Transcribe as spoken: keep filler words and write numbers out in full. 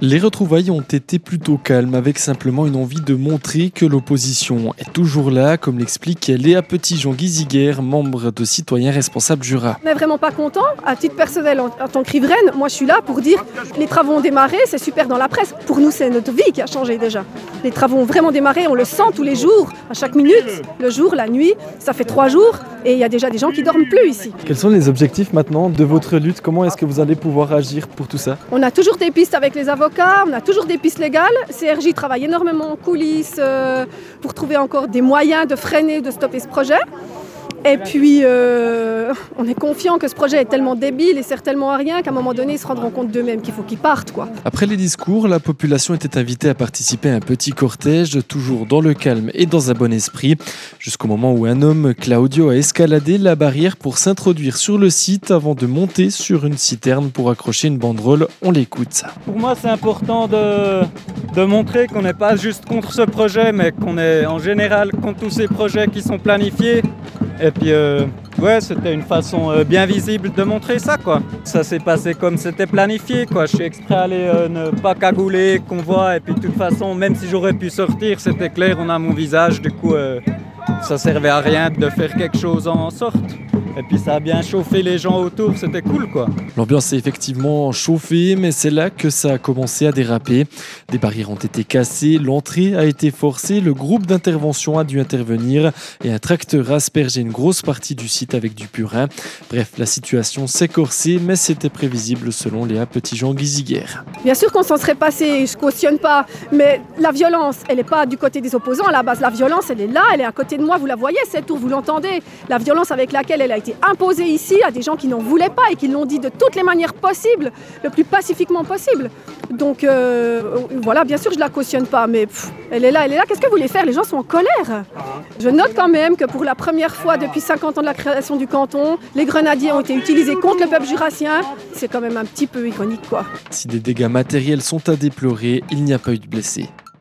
Les retrouvailles ont été plutôt calmes, avec simplement une envie de montrer que l'opposition est toujours là, comme l'explique Léa Petitjean-Guiziguer, membre de Citoyens Responsables Jura. On n'est vraiment pas content. À titre personnel, en, en tant que riveraine, moi je suis là pour dire les travaux ont démarré, c'est super dans la presse. Pour nous, c'est notre vie qui a changé déjà. Les travaux ont vraiment démarré, on le sent tous les jours, à chaque minute, le jour, la nuit. Ça fait trois jours et il y a déjà des gens qui dorment plus ici. Quels sont les objectifs maintenant de votre lutte? Comment est-ce que vous allez pouvoir agir pour tout ça? On a toujours des pistes avec les avocats. On a toujours des pistes légales. C R J travaille énormément en coulisses euh, pour trouver encore des moyens de freiner, de stopper ce projet. Et puis, euh, on est confiant que ce projet est tellement débile et sert tellement à rien qu'à un moment donné, ils se rendront compte d'eux-mêmes qu'il faut qu'ils partent, quoi. Après les discours, la population était invitée à participer à un petit cortège, toujours dans le calme et dans un bon esprit, jusqu'au moment où un homme, Claudio, a escaladé la barrière pour s'introduire sur le site avant de monter sur une citerne pour accrocher une banderole. On l'écoute. Pour moi, c'est important de, de montrer qu'on n'est pas juste contre ce projet, mais qu'on est en général contre tous ces projets qui sont planifiés. Et puis, euh, ouais, c'était une façon euh, bien visible de montrer ça, quoi. Ça s'est passé comme c'était planifié, quoi. Je suis exprès allé euh, ne pas cagouler, qu'on voit. Et puis, de toute façon, même si j'aurais pu sortir, c'était clair, on a mon visage. Du coup, euh, ça servait à rien de faire quelque chose en sorte. Et puis ça a bien chauffé les gens autour, c'était cool quoi. L'ambiance s'est effectivement chauffée, mais c'est là que ça a commencé à déraper. Des barrières ont été cassées, l'entrée a été forcée, le groupe d'intervention a dû intervenir et un tracteur a aspergé une grosse partie du site avec du purin. Bref, la situation s'est corsée, mais c'était prévisible selon Léa Petitjean-Guiziguer. Bien sûr qu'on s'en serait passé, je cautionne pas, mais la violence, elle n'est pas du côté des opposants à la base. La violence, elle est là, elle est à côté de moi, vous la voyez cette tour, vous l'entendez. La violence avec laquelle elle a été imposée ici à des gens qui n'en voulaient pas et qui l'ont dit de toutes les manières possibles, le plus pacifiquement possible. Donc euh, voilà, bien sûr je ne la cautionne pas, mais pff, elle est là, elle est là. Qu'est-ce que vous voulez faire? Les gens sont en colère. Je note quand même que pour la première fois depuis cinquante ans de la création du canton, les grenadiers ont été utilisés contre le peuple jurassien. C'est quand même un petit peu iconique, quoi. Si des dégâts matériels sont à déplorer, il n'y a pas eu de blessés.